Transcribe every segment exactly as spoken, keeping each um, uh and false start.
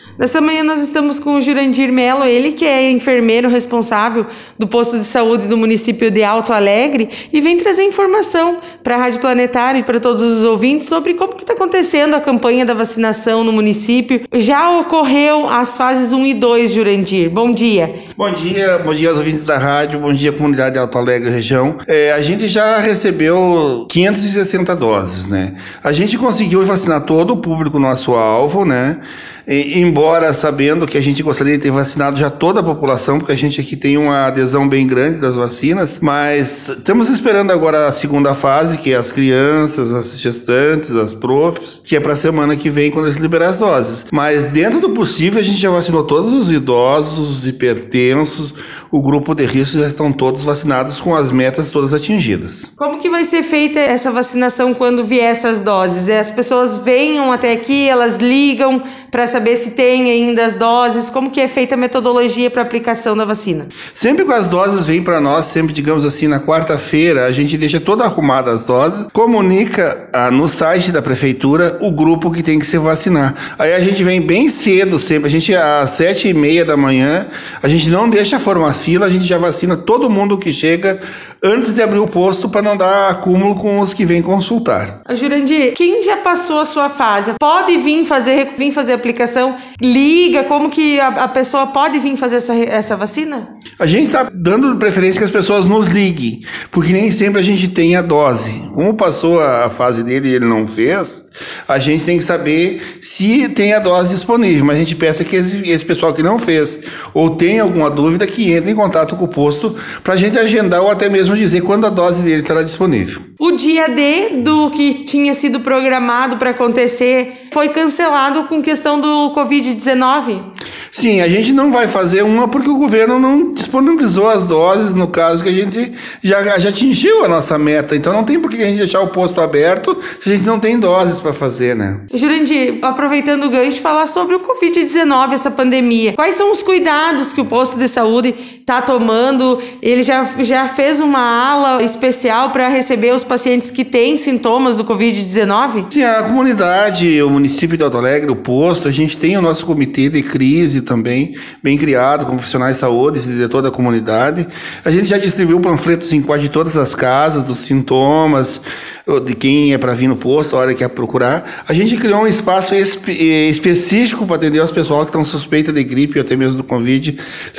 Nesta manhã nós estamos com o Jurandir Melo, ele que é enfermeiro responsável do posto de saúde do município de Alto Alegre e vem trazer informação para a Rádio Planetário e para todos os ouvintes sobre como que está acontecendo a campanha da vacinação no município. Já ocorreu as fases um e dois, Jurandir. Bom dia. Bom dia, bom dia aos ouvintes da rádio, bom dia comunidade de Alto Alegre região. É, a gente já recebeu quinhentas e sessenta doses, né? A gente conseguiu vacinar todo o público nosso alvo, né? E, embora sabendo que a gente gostaria de ter vacinado já toda a população, porque a gente aqui tem uma adesão bem grande das vacinas, mas estamos esperando agora a segunda fase, que é as crianças, as gestantes, as profs, que é para a semana que vem quando eles liberarem as doses. Mas dentro do possível a gente já vacinou todos os idosos, os hipertensos, o grupo de risco já estão todos vacinados com as metas todas atingidas. Como que vai ser feita essa vacinação quando vier essas doses? As pessoas venham até aqui, elas ligam para saber se tem ainda as doses, como que é feita a metodologia para aplicação da vacina? Sempre que as doses vêm para nós, sempre digamos assim, na quarta-feira, a gente deixa toda arrumada as doses, comunica ah, no site da prefeitura o grupo que tem que se vacinar. Aí a gente vem bem cedo sempre, a gente às sete e meia da manhã, a gente não deixa formar fila, a gente já vacina todo mundo que chega antes de abrir o posto para não dar acúmulo com os que vêm consultar. Jurandir, quem já passou a sua fase, pode vir fazer, vir fazer a aplicação? Liga, como que a, a pessoa pode vir fazer essa, essa vacina? A gente está dando preferência que as pessoas nos liguem, porque nem sempre a gente tem a dose. Como passou a fase dele e ele não fez, a gente tem que saber se tem a dose disponível, mas a gente peça que esse, esse pessoal que não fez ou tem alguma dúvida que entre em contato com o posto para a gente agendar ou até mesmo dizer quando a dose dele estará disponível. O dia D do que tinha sido programado para acontecer foi cancelado com questão do covid dezenove? Sim, a gente não vai fazer uma porque o governo não disponibilizou as doses, no caso que a gente já, já atingiu a nossa meta, então não tem por que a gente deixar o posto aberto se a gente não tem doses para fazer, né? Jurandir, aproveitando o gancho, falar sobre o covid dezenove, essa pandemia. Quais são os cuidados que o posto de saúde está tomando? Ele já, já fez uma ala especial para receber os pacientes que têm sintomas do covid dezenove? Sim, a comunidade, o município de Alto Alegre, o posto, a gente tem o nosso comitê de crise também, bem criado, com profissionais de saúde de toda a comunidade. A gente já distribuiu panfletos em quase todas as casas, dos sintomas, de quem é para vir no posto, a hora que é procurar. A gente criou um espaço espe- específico para atender as pessoas que estão suspeitas de gripe ou até mesmo do Covid,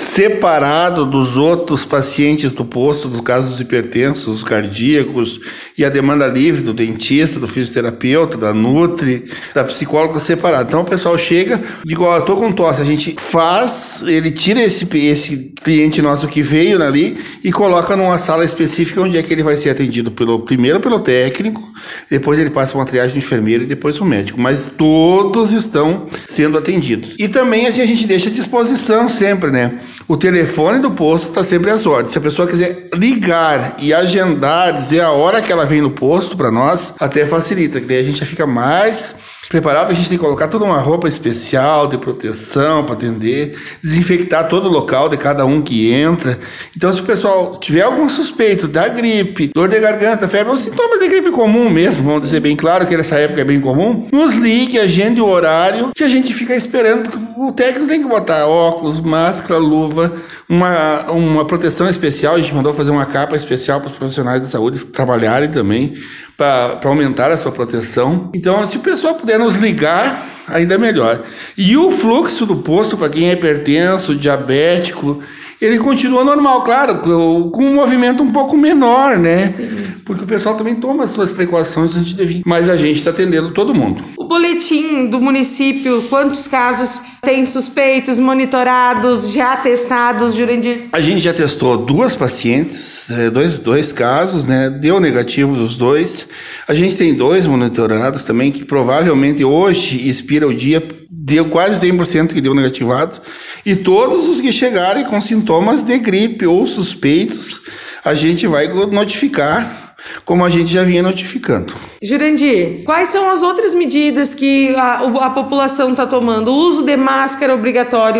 separado dos outros pacientes do posto, dos casos hipertensos, os cardíacos, e a demanda livre do dentista, do fisioterapeuta, da nutri, da psicóloga separado. Então o pessoal chega, digo, ó, eu tô com tosse, a gente faz, ele tira esse, esse cliente nosso que veio ali e coloca numa sala específica onde é que ele vai ser atendido pelo, primeiro pelo técnico, depois ele passa uma triagem do enfermeiro e depois o médico, mas todos estão sendo atendidos. E também a gente deixa à disposição sempre, né? O telefone do posto está sempre às ordens. Se a pessoa quiser ligar e agendar, dizer a hora que ela vem no posto para nós, até facilita, que daí a gente já fica mais preparado. A gente tem que colocar toda uma roupa especial de proteção para atender, desinfectar todo o local de cada um que entra. Então, se o pessoal tiver algum suspeito da gripe, dor de garganta, febre, ou sintomas de gripe comum mesmo, vamos dizer bem claro que nessa época é bem comum, nos ligue, agende o horário que a gente fica esperando, porque o técnico tem que botar óculos, máscara, luva, uma, uma proteção especial. A gente mandou fazer uma capa especial para os profissionais de saúde trabalharem também, para aumentar a sua proteção. Então, se o pessoal puder nos ligar, ainda melhor. E o fluxo do posto, para quem é hipertenso, diabético, ele continua normal, claro, com um movimento um pouco menor, né? Sim. Porque o pessoal também toma as suas precauções antes de vir. Mas a gente está atendendo todo mundo. O boletim do município, quantos casos tem suspeitos, monitorados, já testados, Jurandir? A gente já testou duas pacientes, dois, dois casos, né? Deu negativo os dois. A gente tem dois monitorados também, que provavelmente hoje expira o dia, deu quase cem por cento que deu negativado. E todos os que chegarem com sintomas de gripe ou suspeitos, a gente vai notificar, como a gente já vinha notificando. Jurandir, quais são as outras medidas que a, a população está tomando? O uso de máscara obrigatório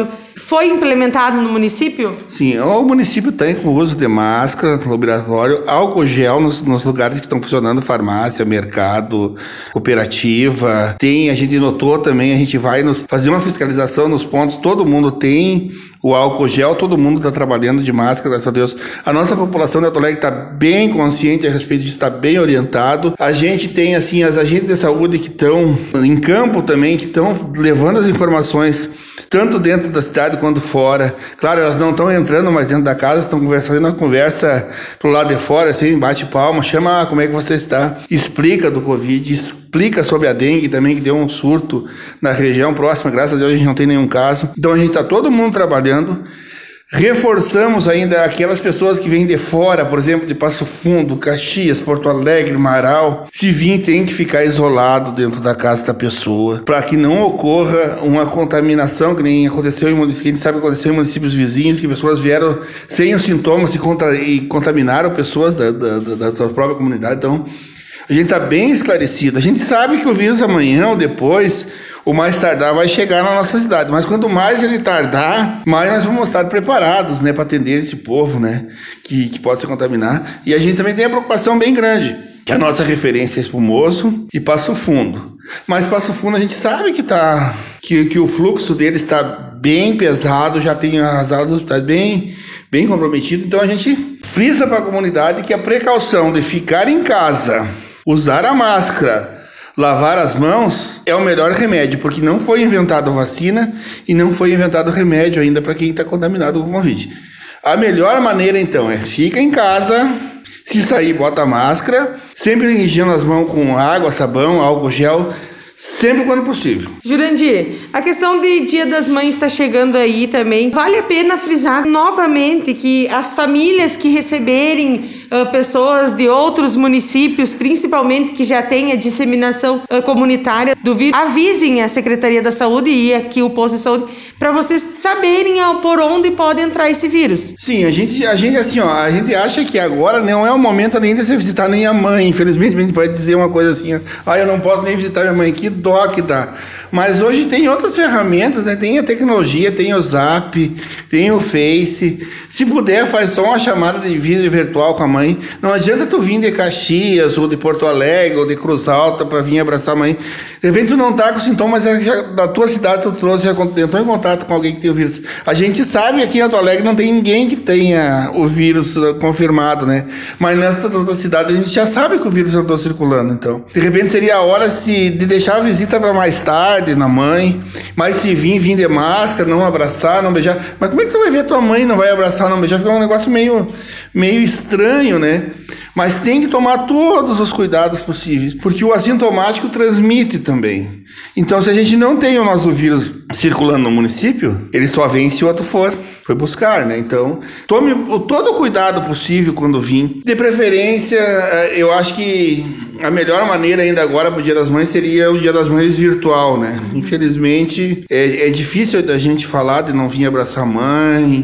foi implementado no município? Sim, o município tem com o uso de máscara obrigatório, álcool gel nos, nos lugares que estão funcionando, farmácia, mercado, cooperativa. Tem, a gente notou também, a gente vai nos, fazer uma fiscalização nos pontos, todo mundo tem o álcool gel, todo mundo está trabalhando de máscara, graças a Deus. A nossa população de Alto Alegre está bem consciente a respeito disso, está bem orientado. A gente tem, assim, as agentes de saúde que estão em campo também, que estão levando as informações tanto dentro da cidade quanto fora. Claro, elas não estão entrando mais dentro da casa, estão conversando, fazendo uma conversa pro lado de fora, assim, bate palma, chama, ah, como é que você está? Explica do Covid, explica sobre a dengue também, que deu um surto na região próxima, graças a Deus a gente não tem nenhum caso. Então a gente está todo mundo trabalhando. Reforçamos ainda aquelas pessoas que vêm de fora, por exemplo, de Passo Fundo, Caxias, Porto Alegre, Marau. Se vir, tem que ficar isolado dentro da casa da pessoa, para que não ocorra uma contaminação, que nem aconteceu em municípios, que a gente sabe que aconteceu em municípios vizinhos, que pessoas vieram sem os sintomas e, contra, e contaminaram pessoas da, da, da, da própria comunidade. Então, a gente está bem esclarecido. A gente sabe que o vírus amanhã ou depois, o mais tardar, vai chegar na nossa cidade. Mas quanto mais ele tardar, mais nós vamos estar preparados, né, para atender esse povo, né, que, que pode se contaminar. E a gente também tem a preocupação bem grande, que a nossa referência é Espumoso e Passo Fundo. Mas Passo Fundo a gente sabe que, tá, que, que o fluxo dele está bem pesado, já tem as alas dos hospitais bem, bem comprometidas. Então a gente frisa para a comunidade que a precaução de ficar em casa, usar a máscara, lavar as mãos é o melhor remédio, porque não foi inventada a vacina e não foi inventado remédio ainda para quem está contaminado com Covid. A melhor maneira, então, é fica em casa, se sair, bota a máscara, sempre higiene as mãos com água, sabão, álcool gel, sempre quando possível. Jurandir, a questão de Dia das Mães está chegando aí também. Vale a pena frisar novamente que as famílias que receberem uh, pessoas de outros municípios, principalmente que já tem a disseminação uh, comunitária do vírus, avisem a Secretaria da Saúde e aqui o posto de saúde para vocês saberem uh, por onde pode entrar esse vírus. Sim, a gente, a gente assim, ó, a gente acha que agora não é o momento nem de você visitar nem a mãe. Infelizmente, a gente pode dizer uma coisa assim, ah, eu não posso nem visitar minha mãe aqui, dó que dá. Mas hoje tem outras ferramentas, né? Tem a tecnologia, tem o Zap, tem o Face. Se puder, faz só uma chamada de vídeo virtual com a mãe. Não adianta tu vir de Caxias, ou de Porto Alegre, ou de Cruz Alta para vir abraçar a mãe. De repente tu não tá com sintomas, mas já, da tua cidade tu trouxe, já entrou em contato com alguém que tem o vírus. A gente sabe que aqui em Alto Alegre não tem ninguém que tenha o vírus confirmado, né? Mas nessa outra cidade a gente já sabe que o vírus já está circulando, então. De repente seria a hora se, de deixar a visita para mais tarde, na mãe, mas se vir, vir de máscara, não abraçar, não beijar. Mas como é que tu vai ver tua mãe e não vai abraçar, não beijar? Fica um negócio meio, meio estranho, né? Mas tem que tomar todos os cuidados possíveis, porque o assintomático transmite também. Então, se a gente não tem o nosso vírus circulando no município, ele só vem se o outro for, foi buscar, né? Então, tome o, todo o cuidado possível quando vir. De preferência, eu acho que a melhor maneira ainda agora para o Dia das Mães seria o Dia das Mães virtual, né? Infelizmente, é, é difícil da gente falar de não vir abraçar a mãe,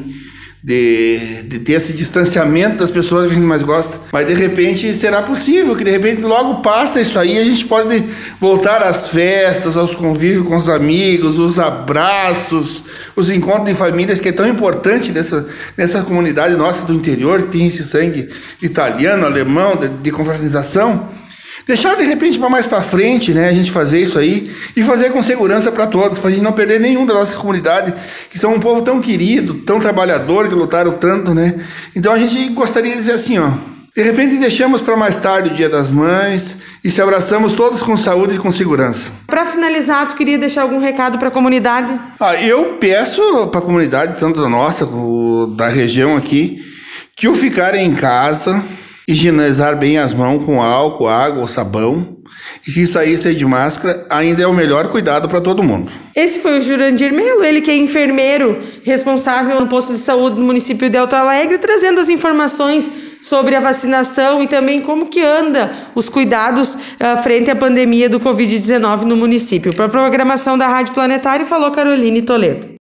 De, de ter esse distanciamento das pessoas que a gente mais gosta, mas de repente será possível que de repente logo passa isso aí, a gente pode voltar às festas, aos convívios com os amigos, os abraços, os encontros em famílias, que é tão importante nessa, nessa comunidade nossa do interior, que tem esse sangue italiano, alemão, de, de confraternização. Deixar de repente para mais para frente, né, a gente fazer isso aí e fazer com segurança para todos, para a gente não perder nenhum da nossa comunidade, que são um povo tão querido, tão trabalhador, que lutaram tanto, né? Então a gente gostaria de dizer assim, ó, de repente deixamos para mais tarde o Dia das Mães e se abraçamos todos com saúde e com segurança. Para finalizar, tu queria deixar algum recado para a comunidade? Ah, eu peço para a comunidade, tanto da nossa, como da região aqui, que o ficarem em casa, higienizar bem as mãos com álcool, água ou sabão. E se sair, sair de máscara, ainda é o melhor cuidado para todo mundo. Esse foi o Jurandir Melo, ele que é enfermeiro responsável no posto de saúde do município de Alto Alegre, trazendo as informações sobre a vacinação e também como que anda os cuidados uh, frente à pandemia do covid dezenove no município. Para a programação da Rádio Planetário, falou Caroline Toledo.